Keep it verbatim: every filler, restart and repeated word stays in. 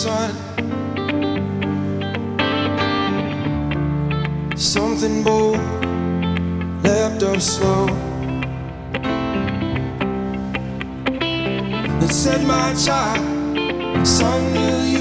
sun. Something bold leapt up slow. It said, my child, son, will you